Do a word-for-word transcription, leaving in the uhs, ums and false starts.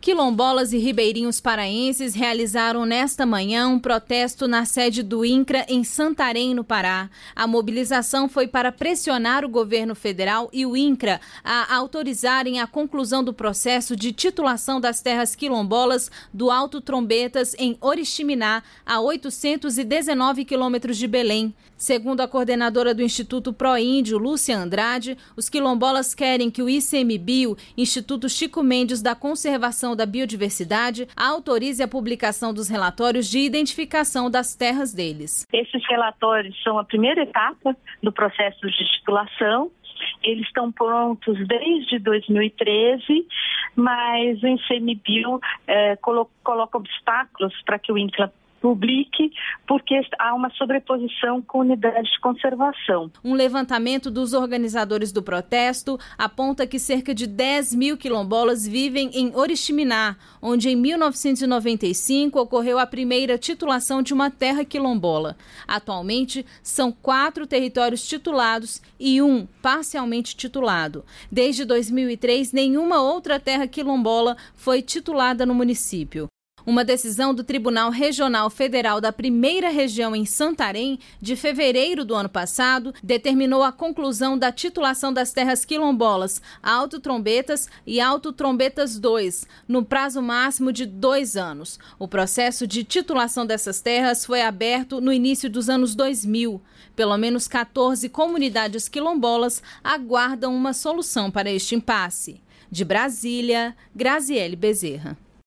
Quilombolas e ribeirinhos paraenses realizaram nesta manhã um protesto na sede do INCRA em Santarém, no Pará. A mobilização foi para pressionar o governo federal e o INCRA a autorizarem a conclusão do processo de titulação das terras quilombolas do Alto Trombetas em Oriximiná, a oitocentos e dezenove quilômetros de Belém. Segundo a coordenadora do Instituto Proíndio, Lúcia Andrade, os quilombolas querem que o ICMBio, Instituto Chico Mendes da Conservação da Biodiversidade, autorize a publicação dos relatórios de identificação das terras deles. Esses relatórios são a primeira etapa do processo de titulação. Eles estão prontos desde dois mil e treze, mas o ICMBio eh, colo- coloca obstáculos para que o INCRA publique, porque há uma sobreposição com unidades de conservação. Um levantamento dos organizadores do protesto aponta que cerca de dez mil quilombolas vivem em Oriximiná, onde em mil novecentos e noventa e cinco ocorreu a primeira titulação de uma terra quilombola. Atualmente, são quatro territórios titulados e um parcialmente titulado. Desde dois mil e três, nenhuma outra terra quilombola foi titulada no município. Uma decisão do Tribunal Regional Federal da Primeira Região em Santarém, de fevereiro do ano passado, determinou a conclusão da titulação das terras quilombolas Alto Trombetas e Alto Trombetas dois, no prazo máximo de dois anos. O processo de titulação dessas terras foi aberto no início dos anos dois mil. Pelo menos quatorze comunidades quilombolas aguardam uma solução para este impasse. De Brasília, Graziele Bezerra.